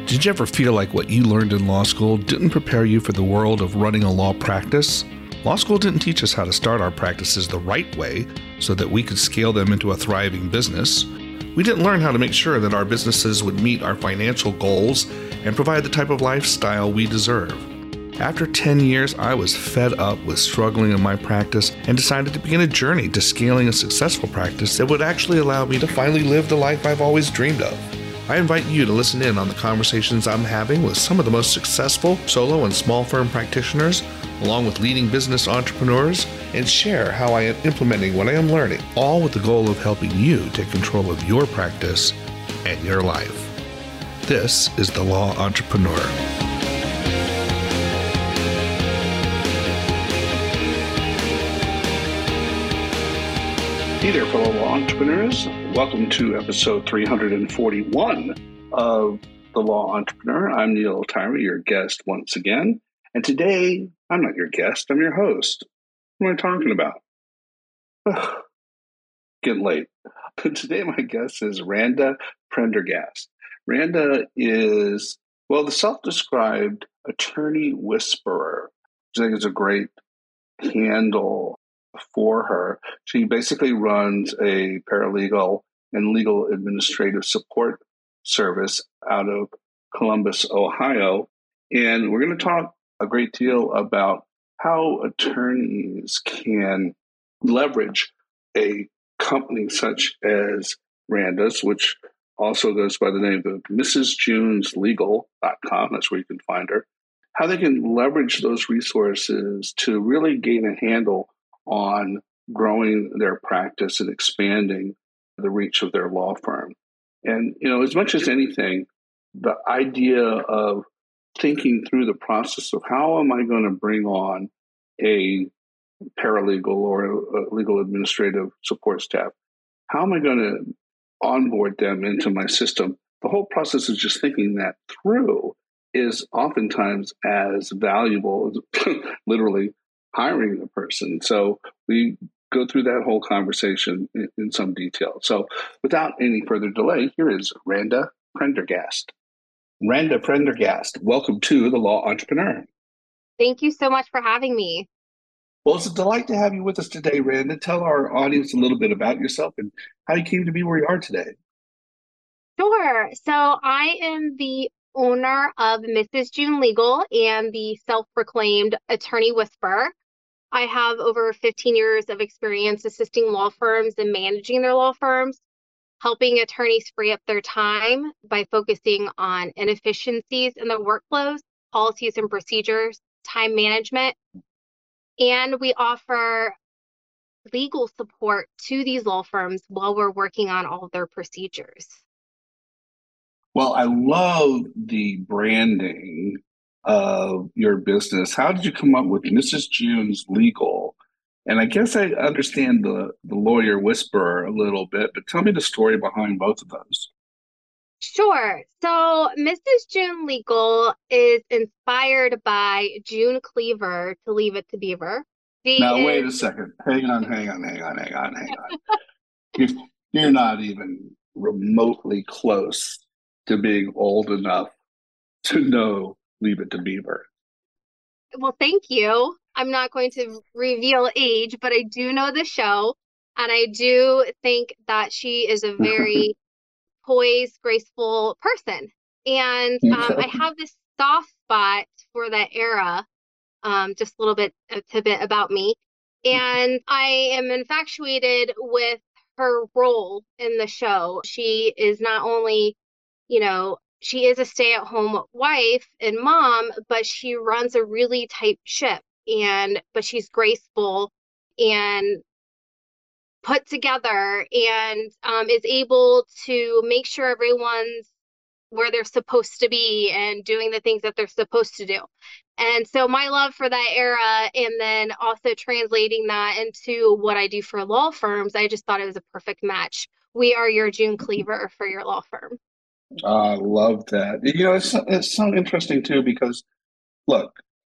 Did you ever feel like what you learned in law school didn't prepare you for the world of running a law practice? Law school didn't teach us how to start our practices the right way so that we could scale them into a thriving business. We didn't learn how to make sure that our businesses would meet our financial goals and provide the type of lifestyle we deserve. After 10 years, I was fed up with struggling in my practice and decided to begin a journey to scaling a successful practice that would actually allow me to finally live the life I've always dreamed of. I invite you to listen in on the conversations I'm having with some of the most successful solo and small firm practitioners, along with leading business entrepreneurs, and share how I am implementing what I am learning, all with the goal of helping you take control of your practice and your life. This is The Law Entrepreneur. Hey there, fellow law entrepreneurs. Welcome to episode 341 of The Law Entrepreneur. I'm Neil Tyree, your guest once again. And today, I'm not your guest, I'm your host. What am I talking about? Getting late. But today, my guest is Randa Prendergast. Randa is, the self-described attorney whisperer, which I think is a great handle for her. She basically runs a paralegal and legal administrative support service out of Columbus, Ohio. And we're going to talk a great deal about how attorneys can leverage a company such as Randa's, which also goes by the name of MrsJunesLegal.com. That's where you can find her. How they can leverage those resources to really gain a handle on growing their practice and expanding the reach of their law firm. And, as much as anything, the idea of thinking through the process of how am I going to bring on a paralegal or a legal administrative support staff? How am I going to onboard them into my system? The whole process of just thinking that through is oftentimes as valuable as literally hiring the person. So we go through that whole conversation in some detail. So without any further delay, here is Randa Prendergast. Randa Prendergast, welcome to The Law Entrepreneur. Thank you so much for having me. Well, it's a delight to have you with us today, Randa. Tell our audience a little bit about yourself and how you came to be where you are today. Sure. So I am the owner of Mrs. June Legal and the self-proclaimed attorney whisperer. I have over 15 years of experience assisting law firms and managing their law firms, helping attorneys free up their time by focusing on inefficiencies in their workflows, policies and procedures, time management, and we offer legal support to these law firms while we're working on all of their procedures. Well, I love the branding of your business. How did you come up with Mrs. June's Legal? And I guess I understand the lawyer whisperer a little bit, but tell me the story behind both of those. Sure. So Mrs. June Legal is inspired by June Cleaver to Leave It to Beaver. Wait a second. Hang on. You're not even remotely close to being old enough to know Leave It to Beaver. Well, thank you. I'm not going to reveal age, but I do know the show, and I do think that she is a very poised, graceful person. And I have this soft spot for that era, just a little bit, a tidbit about me. And I am infatuated with her role in the show. She is not only, she is a stay-at-home wife and mom, but she runs a really tight ship. But she's graceful and put together and is able to make sure everyone's where they're supposed to be and doing the things that they're supposed to do. And so my love for that era, and then also translating that into what I do for law firms, I just thought it was a perfect match. We are your June Cleaver for your law firm. I love that. It's so interesting too, because look,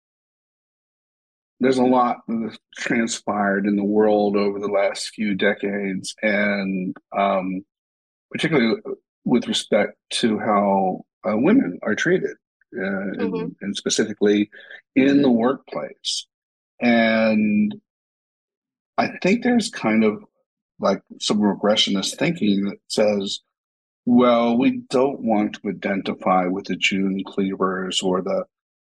there's a lot that's transpired in the world over the last few decades, and particularly with respect to how women are treated, Hmm. and specifically in the workplace. And I think there's kind of like some regressionist thinking that says, well, we don't want to identify with the June Cleavers or the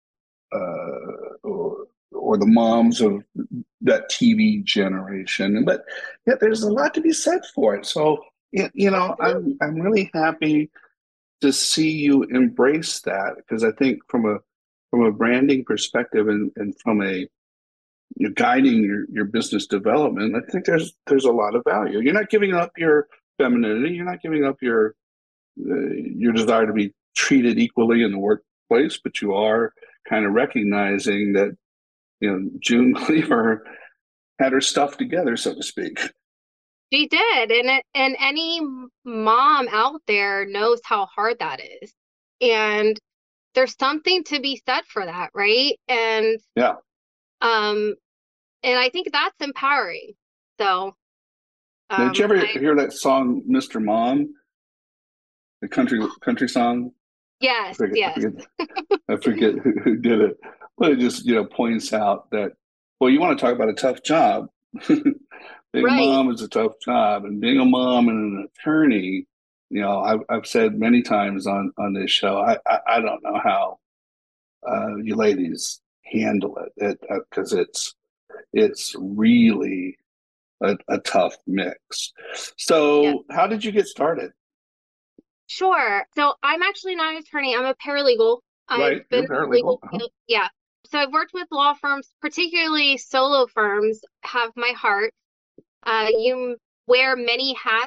or the moms of that TV generation. But yeah, there's a lot to be said for it. So Absolutely. I'm really happy to see you embrace that, because I think from a branding perspective, and from a guiding your business development, I think there's a lot of value. You're not giving up your femininity. You're not giving up your desire to be treated equally in the workplace, but you are kind of recognizing that June Cleaver had her stuff together, so to speak. She did, and any mom out there knows how hard that is. And there's something to be said for that, right? Yeah. Um and I think that's empowering. So, Now, did you ever I hear that song, Mr. Mom, the country song? yes, I yes. forget I forget who did it, but it just points out that, well, you want to talk about a tough job. Being a Right. mom is a tough job, and being a mom and an attorney, I've said many times on this show, I don't know how you ladies handle it because it's really a tough mix. Yeah. So, how did you get started? Sure. So I'm actually not an attorney. I'm a paralegal. I've Right, been you're in the paralegal. legal field. Yeah. So I've worked with law firms, particularly solo firms have my heart. You wear many hats,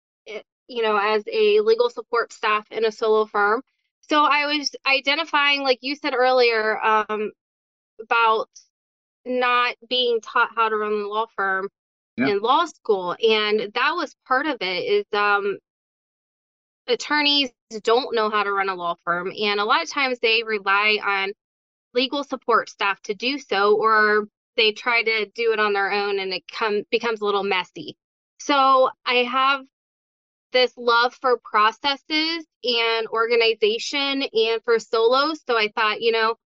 as a legal support staff in a solo firm. So I was identifying, like you said earlier, about not being taught how to run the law firm Yeah, in law school. And that was part of it is attorneys don't know how to run a law firm. And a lot of times they rely on legal support staff to do so, or they try to do it on their own and becomes a little messy. So I have this love for processes and organization and for solos. So I thought,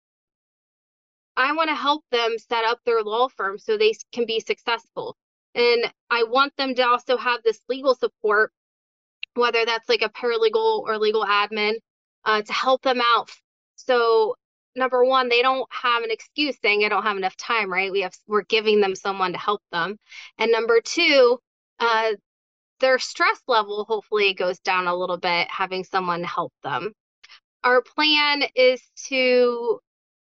I want to help them set up their law firm so they can be successful. And I want them to also have this legal support, whether that's like a paralegal or legal admin, to help them out. So number one, they don't have an excuse saying I don't have enough time, right? We're giving them someone to help them. And number two, uh, their stress level hopefully goes down a little bit having someone help them. Our plan is to,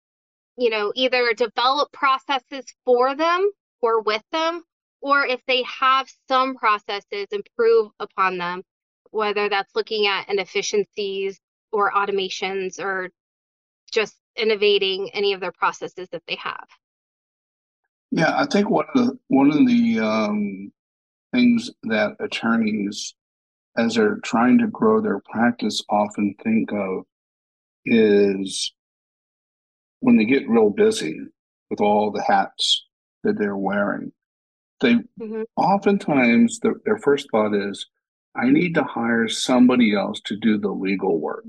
either develop processes for them or with them, or if they have some processes, improve upon them, whether that's looking at inefficiencies or automations or just innovating any of their processes that they have. yeah. I think one of the things that attorneys, as they're trying to grow their practice, often think of is when they get real busy with all the hats that they're wearing. They Mm-hmm. oftentimes their first thought is, I need to hire somebody else to do the legal work.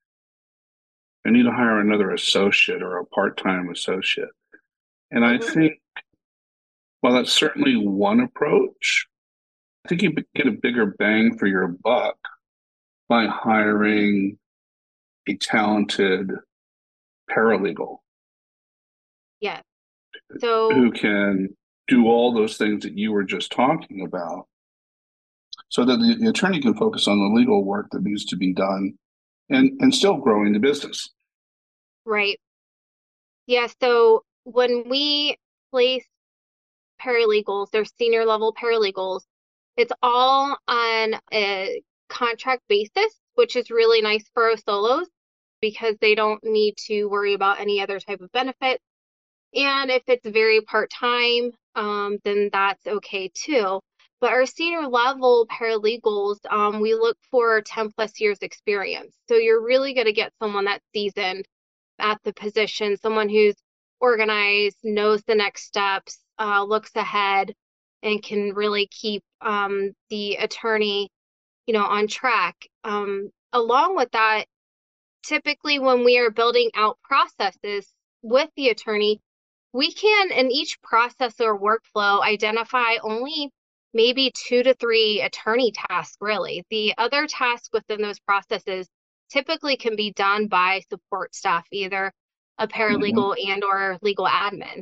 I need to hire another associate or a part-time associate. And I Mm-hmm. think, well, that's certainly one approach. I think you get a bigger bang for your buck by hiring a talented paralegal Yeah. So who can do all those things that you were just talking about, so that the attorney can focus on the legal work that needs to be done, and still growing the business. right. Yeah. So when we place paralegals, they're senior level paralegals, it's all on a contract basis, which is really nice for our solos because they don't need to worry about any other type of benefits. And if it's very part-time, then that's okay too. But our senior level paralegals, we look for 10 plus years experience. So you're really going to get someone that's seasoned at the position, someone who's organized, knows the next steps, looks ahead, and can really keep the attorney, on track. Along with that, typically when we are building out processes with the attorney, we can, in each process or workflow, identify only maybe 2 to 3 attorney tasks, really. The other tasks within those processes typically can be done by support staff, either a Mhm. paralegal and or legal admin.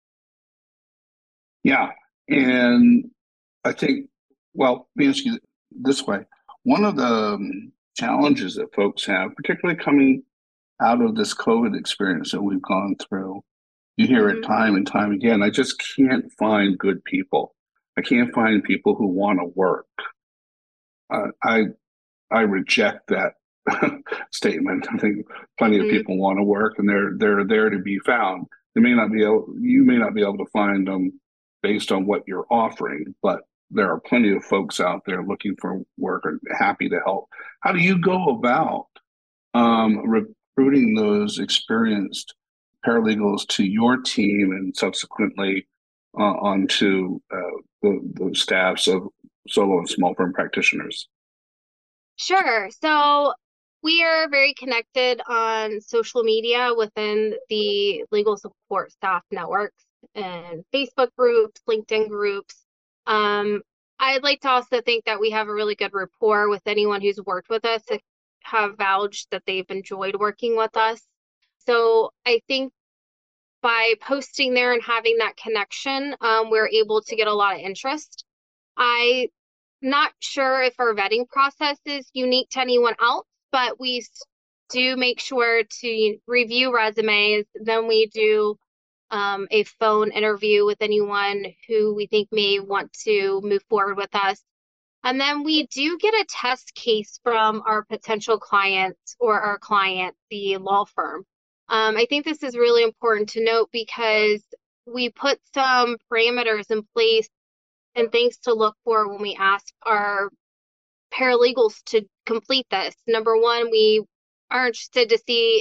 Yeah. And I think, well, let me ask you this way. One of the challenges that folks have, particularly coming out of this COVID experience that we've gone through, you hear it Hmm. time and time again. I just can't find good people. I can't find people who want to work. Uh, I I reject that statement. I think plenty of Hmm. people want to work, and they're there to be found. You may not be able to find them based on what you're offering, but there are plenty of folks out there looking for work and happy to help. How do you go about recruiting those experienced paralegals to your team and subsequently onto the staffs of solo and small firm practitioners? Sure. So we are very connected on social media within the legal support staff networks and Facebook groups, LinkedIn groups. Um, I'd like to also think that we have a really good rapport with anyone who's worked with us, that have vouched that they've enjoyed working with us. So I think by posting there and having that connection, we're able to get a lot of interest. I'm not sure if our vetting process is unique to anyone else, but we do make sure to review resumes. Then we do a phone interview with anyone who we think may want to move forward with us. And then we do get a test case from our potential clients or our client, the law firm. I think this is really important to note because we put some parameters in place and things to look for when we ask our paralegals to complete this. Number one, we are interested to see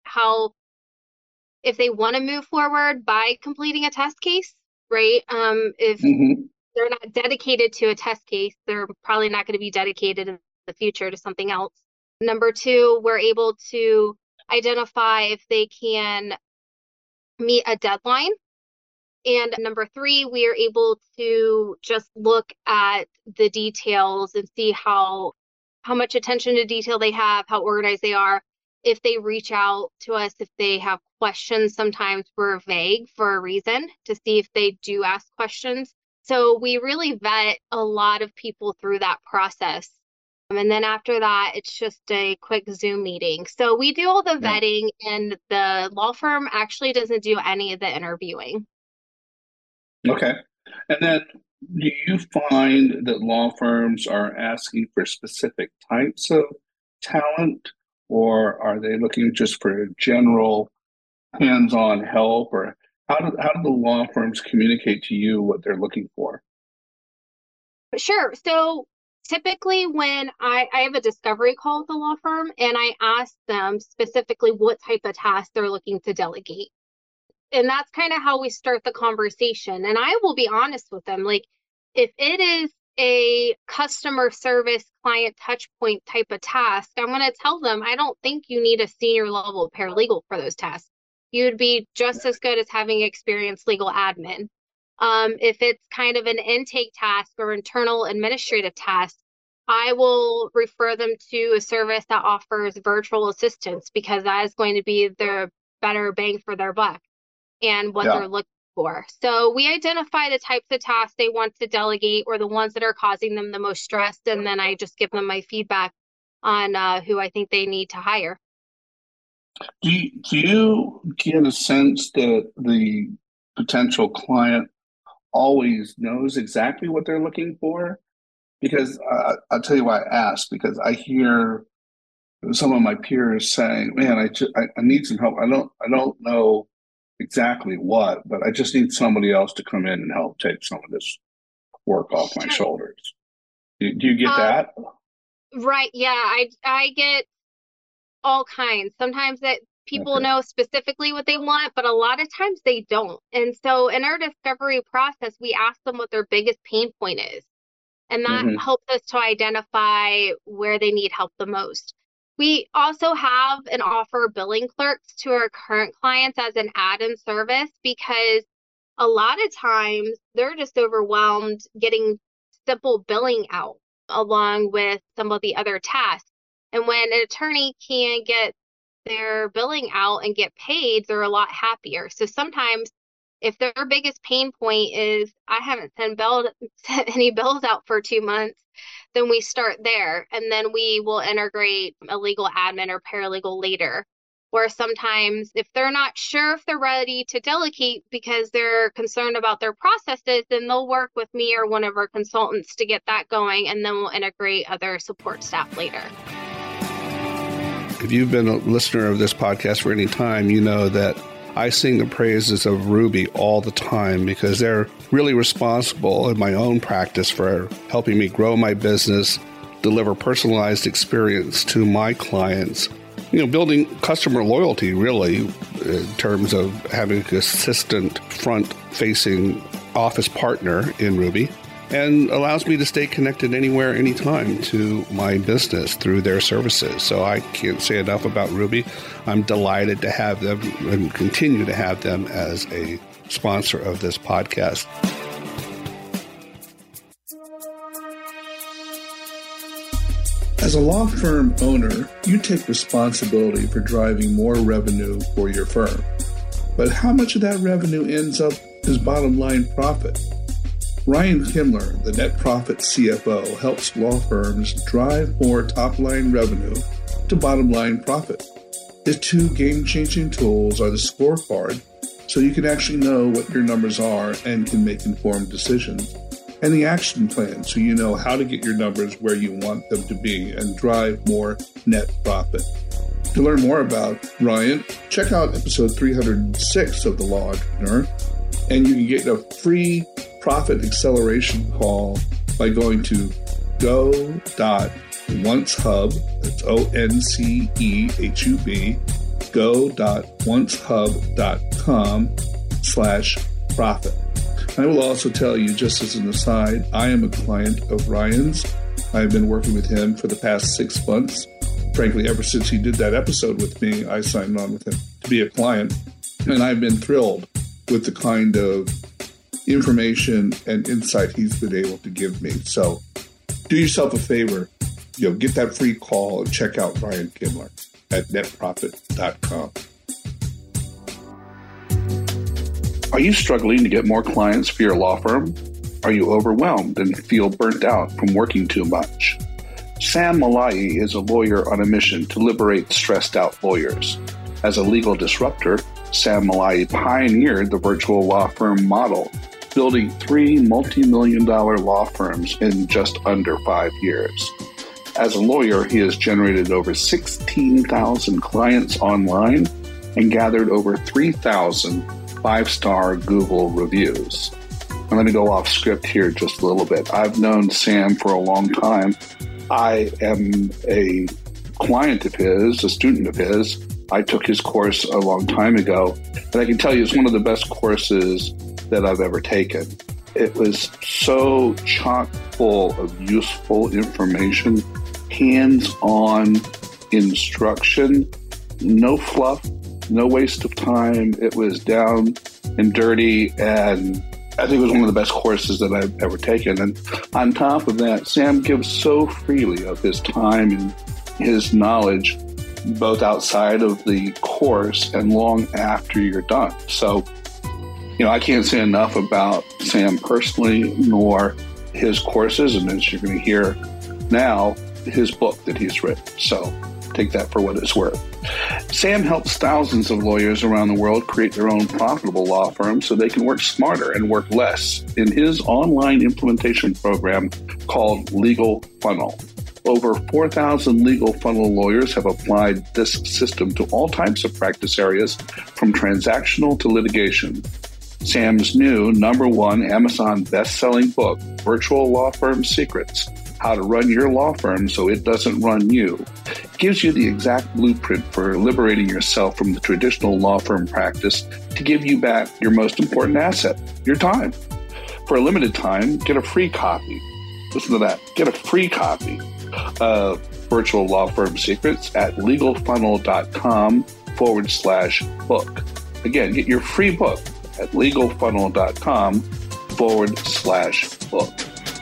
if they want to move forward by completing a test case, right? If Hmm. they're not dedicated to a test case, they're probably not going to be dedicated in the future to something else. Number two, we're able to identify if they can meet a deadline. And number three, we are able to just look at the details and see how much attention to detail they have, how organized they are. If they reach out to us, if they have questions, sometimes we're vague for a reason to see if they do ask questions. So we really vet a lot of people through that process. And then after that, it's just a quick Zoom meeting. So we do all the Yeah. vetting, and the law firm actually doesn't do any of the interviewing. Okay. And then do you find that law firms are asking for specific types of talent, or are they looking just for general hands-on help, or how do the law firms communicate to you what they're looking for? Sure. So typically when I have a discovery call with the law firm and I ask them specifically what type of task they're looking to delegate. And that's kind of how we start the conversation. And I will be honest with them. Like, if it is a customer service client touch point type of task, I'm going to tell them I don't think you need a senior level paralegal for those tasks. You'd be just as good as having experienced legal admin. If it's kind of an intake task or internal administrative task, I will refer them to a service that offers virtual assistants because that is going to be their better bang for their buck and what Yeah. they're looking for. So we identify the types of tasks they want to delegate or the ones that are causing them the most stress, and then I just give them my feedback on who I think they need to hire. Do you get a sense that the potential client always knows exactly what they're looking for? Because I'll tell you why I ask, because I hear some of my peers saying, "Man, I need some help. I don't know exactly what, but I just need somebody else to come in and help take some of this work off my Sure. shoulders." Do you get Um, that? right. Yeah, I get all kinds. Sometimes that people Okay. know specifically what they want, but a lot of times they don't. And so in our discovery process, we ask them what their biggest pain point is. And that Hmm. helps us to identify where they need help the most. We also have and offer billing clerks to our current clients as an add-in service because a lot of times they're just overwhelmed getting simple billing out along with some of the other tasks. And when an attorney can get their billing out and get paid, they're a lot happier. So sometimes if their biggest pain point is, I haven't sent any bills out for 2 months, then we start there. And then we will integrate a legal admin or paralegal later. Or sometimes if they're not sure if they're ready to delegate because they're concerned about their processes, then they'll work with me or one of our consultants to get that going, and then we'll integrate other support staff later. If you've been a listener of this podcast for any time, you know that I sing the praises of Ruby all the time because they're really responsible in my own practice for helping me grow my business, deliver personalized experience to my clients, building customer loyalty really in terms of having a consistent front-facing office partner in Ruby, and allows me to stay connected anywhere, anytime to my business through their services. So I can't say enough about Ruby. I'm delighted to have them and continue to have them as a sponsor of this podcast. As a law firm owner, you take responsibility for driving more revenue for your firm. But how much of that revenue ends up as bottom line profit? Ryan Kimler, the Net Profit CFO, helps law firms drive more top-line revenue to bottom-line profit. His two game-changing tools are the scorecard, so you can actually know what your numbers are and can make informed decisions, and the action plan, so you know how to get your numbers where you want them to be and drive more net profit. To learn more about Ryan, check out episode 306 of The Law Entrepreneur, and you can get a free profit acceleration call by going to go.oncehub, that's ONCEHUB, go.oncehub.com/profit. I will also tell you, just as an aside, I am a client of Ryan's. I've been working with him for the past 6 months. Frankly, ever since he did that episode with me, I signed on with him to be a client, and I've been thrilled with the kind of information and insight he's been able to give me. So do yourself a favor, get that free call and check out Ryan Kimler at netprofit.com. Are you struggling to get more clients for your law firm? Are you overwhelmed and feel burnt out from working too much? Sam Malai is a lawyer on a mission to liberate stressed out lawyers. As a legal disruptor, Sam Malai pioneered the virtual law firm model, building 3 multi-million-dollar law firms in just under 5 years. As a lawyer, he has generated over 16,000 clients online and gathered over 3,000 5-star Google reviews. I'm going to go off script here just a little bit. I've known Sam for a long time. I am a client of his, a student of his. I took his course a long time ago, and I can tell you it's one of the best courses that I've ever taken. It was so chock full of useful information, hands-on instruction, no fluff, no waste of time. It was down and dirty, and I think it was one of the best courses that I've ever taken. And on top of that, Sam gives so freely of his time and his knowledge, both outside of the course and long after you're done. So, I can't say enough about Sam personally, nor his courses, and as you're going to hear now, his book that he's written. So take that for what it's worth. Sam helps thousands of lawyers around the world create their own profitable law firms so they can work smarter and work less in his online implementation program called Legal Funnel. Over 4,000 Legal Funnel lawyers have applied this system to all types of practice areas, from transactional to litigation. Sam's new #1 Amazon best-selling book, Virtual Law Firm Secrets: How to Run Your Law Firm So It Doesn't Run You, gives you the exact blueprint for liberating yourself from the traditional law firm practice to give you back your most important asset, your time. For a limited time, get a free copy. Listen to that. Get a free copy of virtual law firm secrets at legalfunnel.com/book. Again, get your free book at legalfunnel.com/book.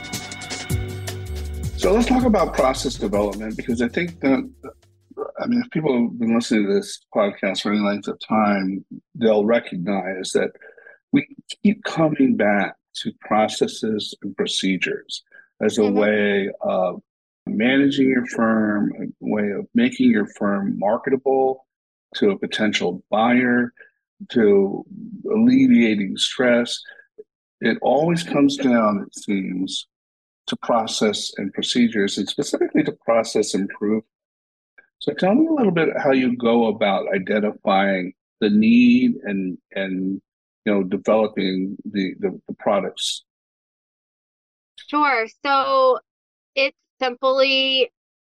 So let's talk about process development, because I think that, if people have been listening to this podcast for any length of time, they'll recognize that we keep coming back to processes and procedures as a way of managing your firm, a way of making your firm marketable to a potential buyer, to alleviating stress. It always comes down, it seems, to process and procedures, and specifically to process improvement. So tell me a little bit how you go about identifying the need and developing the products. Sure. So it's simply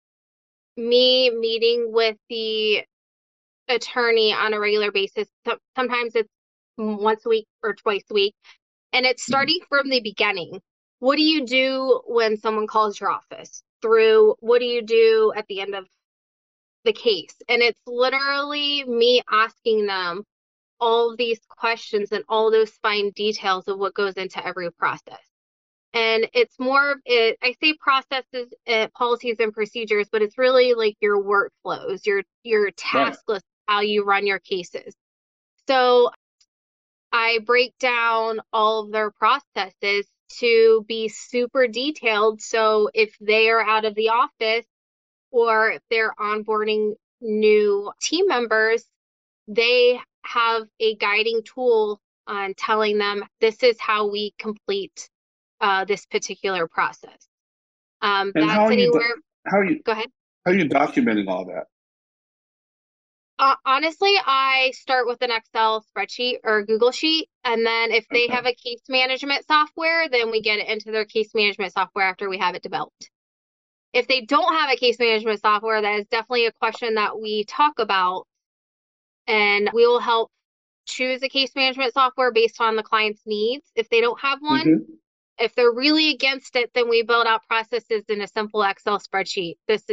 me meeting with the attorney on a regular basis. Sometimes it's once a week or twice a week. And it's starting from the beginning. What do you do when someone calls your office? Through what do you do at the end of the case? And it's literally me asking them all of these questions and all those fine details of what goes into every process. And it's more of it, I say processes, policies and procedures, but it's really like your workflows, your task list, how you run your cases. So I break down all of their processes to be super detailed. So if they are out of the office or if they're onboarding new team members, they have a guiding tool on telling them this is how we complete this particular process. And that's how are anywhere. Go ahead. How are you documenting all that? Honestly, I start with an Excel spreadsheet or Google Sheet, and then if they have a case management software, then we get it into their case management software after we have it developed. If they don't have a case management software, that is definitely a question that we talk about, and we will help choose a case management software based on the client's needs. If they don't have one, if they're really against it, then we build out processes in a simple Excel spreadsheet.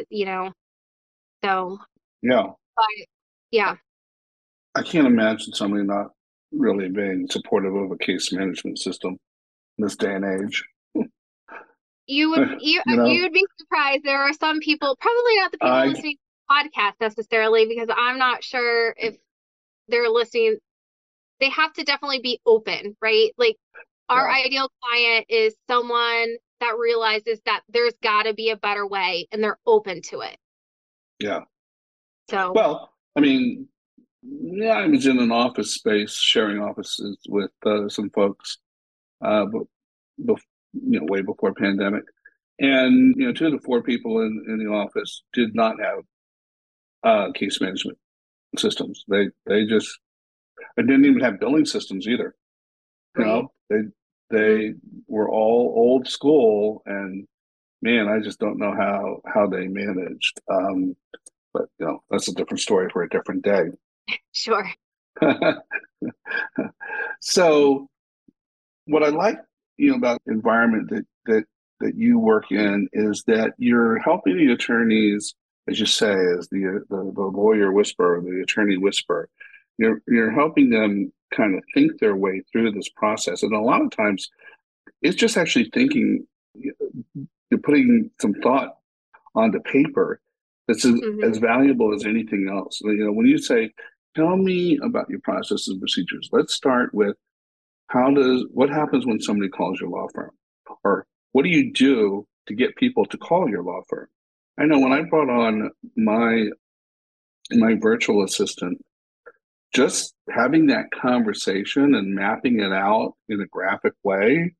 So. Yeah. But, yeah. I can't imagine somebody not really being supportive of a case management system in this day and age. You would be surprised. There are some people, probably not the people listening to the podcast necessarily, because I'm not sure if they're listening. They have to definitely be open, right? Like our ideal client is someone that realizes that there's got to be a better way and they're open to it. Yeah. So. Well, I was in an office space, sharing offices with some folks, but way before pandemic, and 2 of the 4 people in the office did not have case management systems. They didn't even have billing systems either. They were all old school, and man, I just don't know how they managed. But that's a different story for a different day. Sure. So what I like about the environment that you work in is that you're helping the attorneys, as you say, as the lawyer whisperer, the attorney whisperer. You're helping them kind of think their way through this process, and a lot of times it's just actually thinking. You're putting some thought onto paper that's as valuable as anything else. When you say, tell me about your processes and procedures, let's start with what happens when somebody calls your law firm? Or what do you do to get people to call your law firm? I know when I brought on my virtual assistant, just having that conversation and mapping it out in a graphic way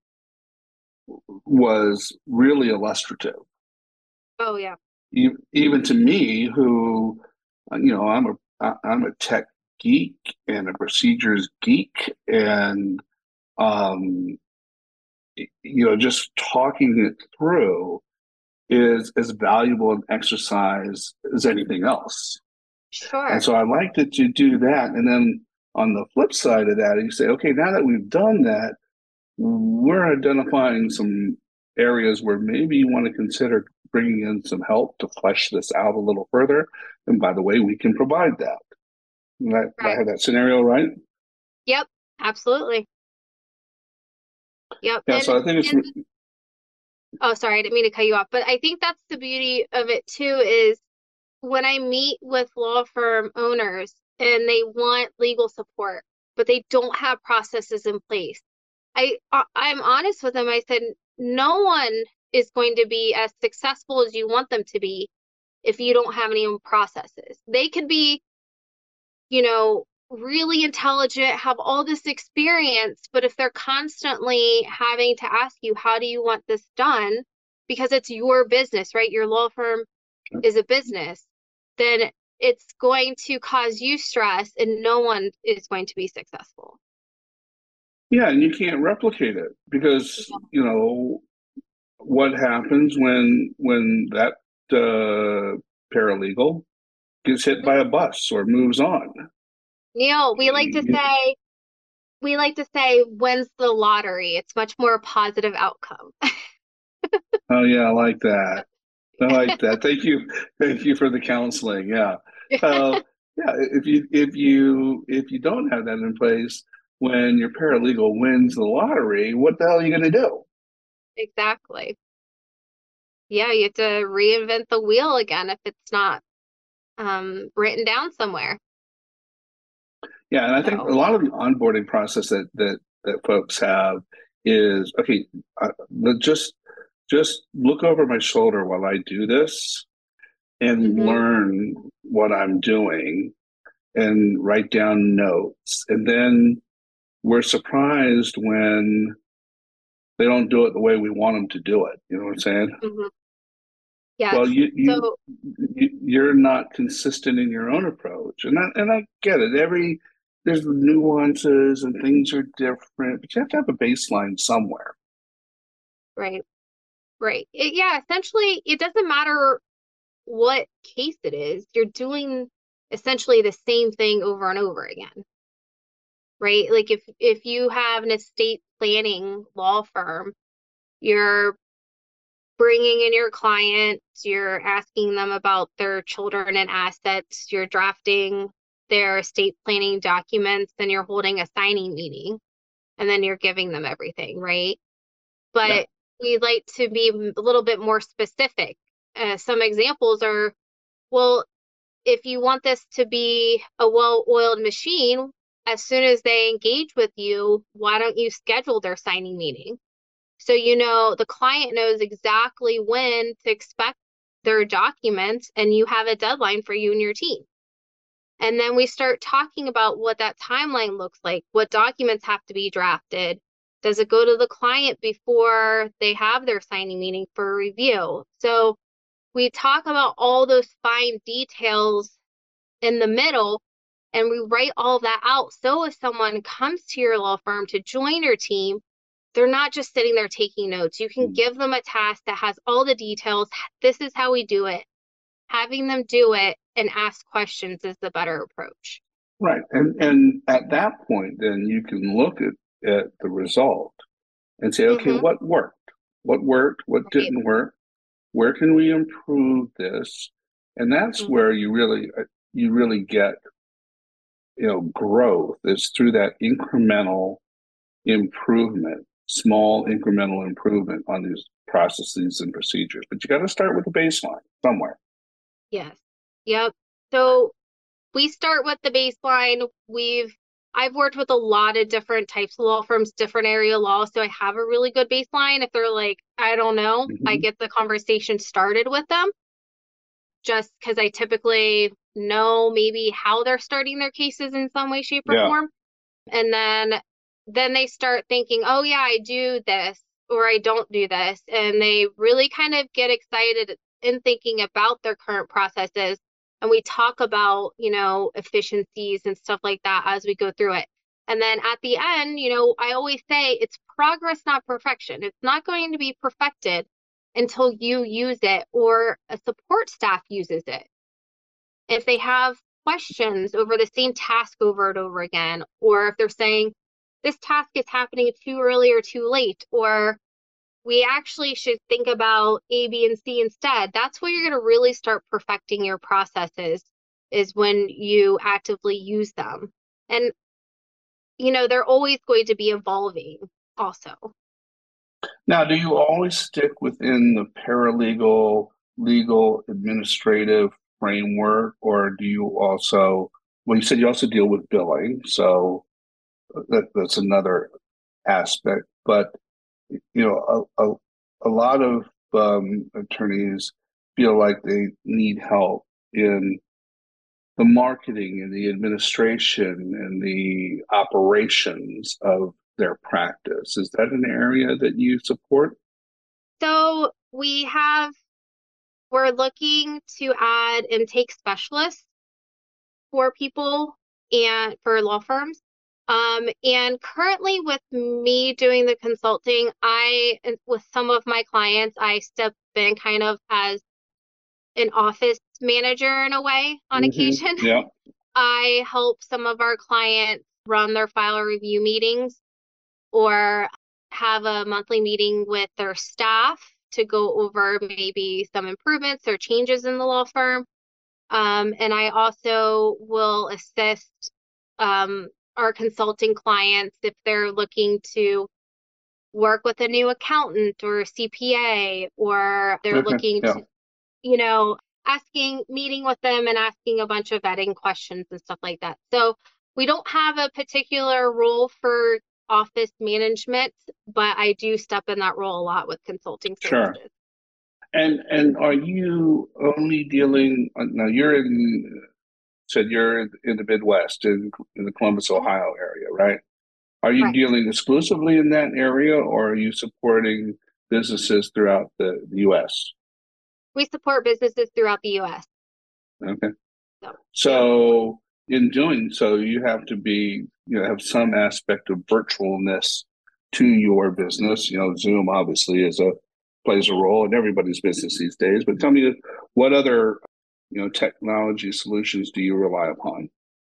was really illustrative. Oh yeah. Even to me, who I'm a tech geek and a procedures geek, and just talking it through is as valuable an exercise as anything else. Sure. And so I like that you do that, and then on the flip side of that, you say, okay, now that we've done that, we're identifying some areas where maybe you want to consider bringing in some help to flesh this out a little further, and by the way, we can provide that. I Right. have that scenario right? Yep. Absolutely. Yep. Yeah, so I think it's And oh, sorry, I didn't mean to cut you off, but I think that's the beauty of it too, is when I meet with law firm owners and they want legal support, but they don't have processes in place, I'm honest with them. I said, no one is going to be as successful as you want them to be if you don't have any processes. They could be, really intelligent, have all this experience, but if they're constantly having to ask you, how do you want this done? Because it's your business, right? Your law firm is a business, then it's going to cause you stress and no one is going to be successful. Yeah, and you can't replicate it because what happens when that paralegal gets hit by a bus or moves on. Neil, we like to say when's the lottery? It's much more a positive outcome. Oh yeah, I like that. I like that. Thank you for the counseling. Yeah, uh, yeah. If you don't have that in place, when your paralegal wins the lottery, what the hell are you going to do? Exactly. Yeah, you have to reinvent the wheel again if it's not written down somewhere. Yeah, and I think a So, lot of the onboarding process that folks have is okay. Just look over my shoulder while I do this and mhm. learn what I'm doing and write down notes. And then we're surprised when they don't do it the way we want them to do it. You know what I'm saying? Mhm. Well, Yes. So, you're not consistent in your own approach, and I get it. There's nuances and things are different, but you have to have a baseline somewhere. right, right. Yeah, essentially, it doesn't matter what case it is, you're doing essentially the same thing over and over again, right? Like if you have an estate planning law firm, you're bringing in your clients, you're asking them about their children and assets, you're drafting their estate planning documents, then you're holding a signing meeting, and then you're giving them everything, right? Yeah. But we like to be a little bit more specific. Some examples are, well, if you want this to be a well-oiled machine, as soon as they engage with you, why don't you schedule their signing meeting? So the client knows exactly when to expect their documents and you have a deadline for you and your team. And then we start talking about what that timeline looks like. What documents have to be drafted? Does it go to the client before they have their signing meeting for review? So we talk about all those fine details in the middle and we write all that out. So if someone comes to your law firm to join your team, they're not just sitting there taking notes. You can give them a task that has all the details. This is how we do it. Having them do it and ask questions is the better approach. Right. And at that point, then you can look at the result and say, okay, Mm-hmm. what worked? What worked? What Right. didn't work? Where can we improve this? And that's Mm-hmm. where you really get growth is through that incremental improvement, small incremental improvement on these processes and procedures. But you got to start with the baseline somewhere. Yes. Yep. So we start with the baseline. I've worked with a lot of different types of law firms, different area law, so I have a really good baseline. If they're like, I don't know, I Mm-hmm. get the conversation started with them just because I typically know maybe how they're starting their cases in some way, shape, or Yeah. form. And then they start thinking, oh yeah, I do this or I don't do this. And they really kind of get excited in thinking about their current processes. And we talk about, efficiencies and stuff like that as we go through it. And then at the end, I always say it's progress, not perfection. It's not going to be perfected until you use it or a support staff uses it. If they have questions over the same task over and over again, or if they're saying this task is happening too early or too late, or we actually should think about A, B, and C instead. That's where you're going to really start perfecting your processes, is when you actively use them. And, they're always going to be evolving also. Now, do you always stick within the paralegal, legal, administrative framework, or do you also, well, you said you also deal with billing, so that's another aspect, but a lot of attorneys feel like they need help in the marketing and the administration and the operations of their practice. Is that an area that you support? So we're looking to add intake specialists for people and for law firms. And currently with me doing the consulting, with some of my clients, I step in kind of as an office manager in a way on occasion. Yeah. I help some of our clients run their file review meetings or have a monthly meeting with their staff to go over maybe some improvements or changes in the law firm. And I also will assist our consulting clients if they're looking to work with a new accountant or a CPA, or they're looking to, meeting with them and asking a bunch of vetting questions and stuff like that. So we don't have a particular role for office management, but I do step in that role a lot with consulting services. Sure. And are you only dealing, now you're in the Midwest, in the Columbus, Ohio area, right? Are you dealing exclusively in that area, or are you supporting businesses throughout the U.S.? We support businesses throughout the U.S. Okay. So in doing so, you have to be, have some aspect of virtualness to your business. Zoom obviously plays a role in everybody's business these days. But tell me, what other technology solutions do you rely upon?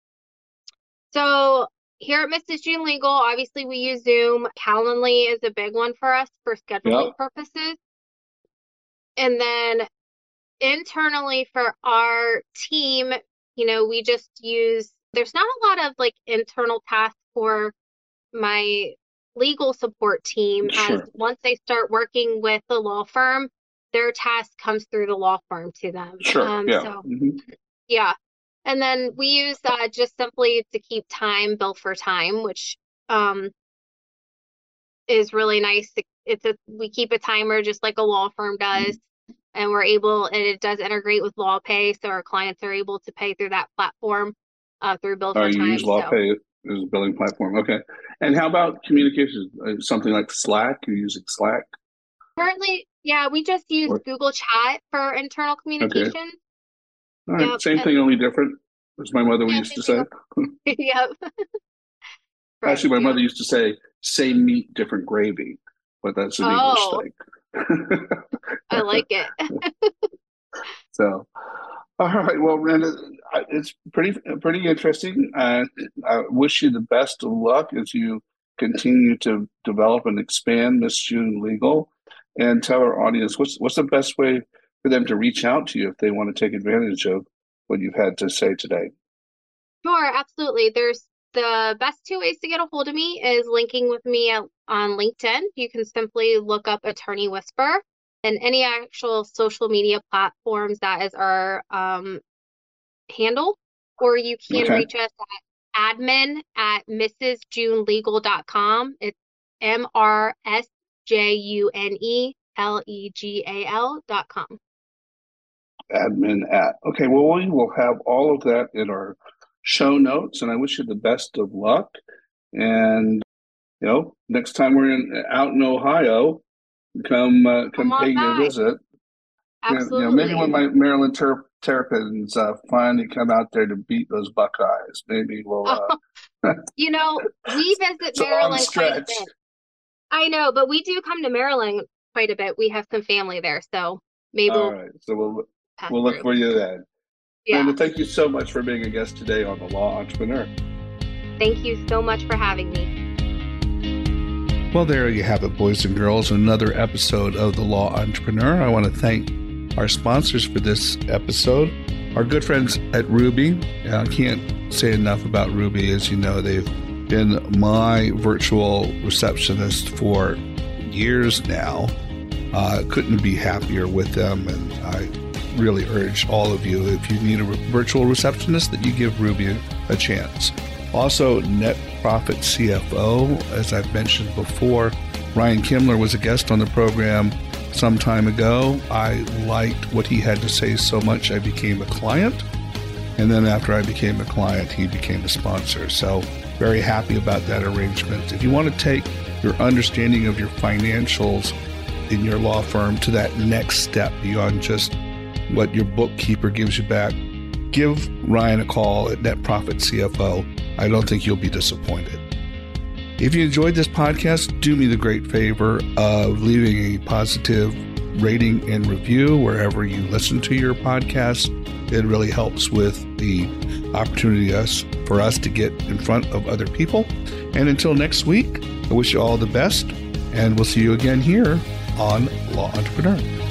So here at Mrs. June Legal, obviously we use Zoom. Calendly is a big one for us for scheduling purposes. And then internally for our team, we just there's not a lot of like internal tasks for my legal support team. As once they start working with the law firm, their task comes through the law firm to them. And then we use just simply to keep time, bill for time, which is really nice. We keep a timer just like a law firm does, and it does integrate with LawPay, so our clients are able to pay through that platform through bill for time. You use LawPay as a billing platform, okay. And how about communications? Something like Slack? You're using Slack? Currently, we just use Google Chat for internal communication. Okay. All right. Same thing, only different, as my mother used to say. Yep. Actually, my mother used to say, same meat, different gravy, but that's an English thing. I like it. So, all right. Well, Randa, it's pretty interesting. I wish you the best of luck as you continue to develop and expand Miss June Legal. And tell our audience, what's the best way for them to reach out to you if they want to take advantage of what you've had to say today? Sure, absolutely. There's the best two ways to get a hold of me is linking with me on LinkedIn. You can simply look up Attorney Whisper, and any actual social media platforms, that is our handle. Or you can reach us at admin@mrsjunelegal.com. It's MRSJUNELEGAL.com. Admin at. Okay, well, we will have all of that in our show notes, and I wish you the best of luck. And next time we're out in Ohio, come pay you a visit. Absolutely. Maybe when my Maryland Terrapins finally come out there to beat those Buckeyes, maybe we'll. We visit Maryland quite a bit. I know, but we do come to Maryland quite a bit. We have some family there, so maybe. All right, so we'll look for you then. Yeah. Brenda, thank you so much for being a guest today on The Law Entrepreneur. Thank you so much for having me. Well, there you have it, boys and girls. Another episode of The Law Entrepreneur. I want to thank our sponsors for this episode. Our good friends at Ruby. I can't say enough about Ruby. As you know, they've been my virtual receptionist for years now. Couldn't be happier with them, and I really urge all of you, if you need a virtual receptionist, that you give Ruby a chance. Also, Net Profit CFO, as I've mentioned before, Ryan Kimler was a guest on the program some time ago. I liked what he had to say so much I became a client. And then after I became a client, he became a sponsor. So very happy about that arrangement. If you want to take your understanding of your financials in your law firm to that next step beyond just what your bookkeeper gives you back, give Ryan a call at Net Profit CFO. I don't think you'll be disappointed. If you enjoyed this podcast, do me the great favor of leaving a positive rating and review wherever you listen to your podcast. It really helps with the opportunity for us to get in front of other people. And until next week, I wish you all the best, and we'll see you again here on Law Entrepreneur.